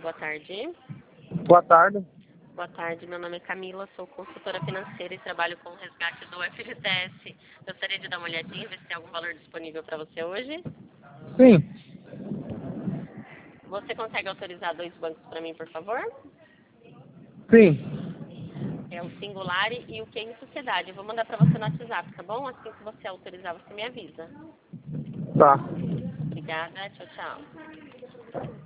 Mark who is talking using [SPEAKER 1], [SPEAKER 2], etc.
[SPEAKER 1] boa tarde.
[SPEAKER 2] Boa tarde.
[SPEAKER 1] Boa tarde, meu nome é Camila, sou consultora financeira e trabalho com o resgate do FGTS. Gostaria de dar uma olhadinha, ver se tem algum valor disponível para você hoje.
[SPEAKER 2] Sim.
[SPEAKER 1] Você consegue autorizar 2 bancos para mim, por favor?
[SPEAKER 2] Sim.
[SPEAKER 1] É o Singular e o que em Sociedade. Eu vou mandar para você no WhatsApp, tá bom? Assim que você autorizar, você me avisa.
[SPEAKER 2] Tá.
[SPEAKER 1] Obrigada, tchau, tchau.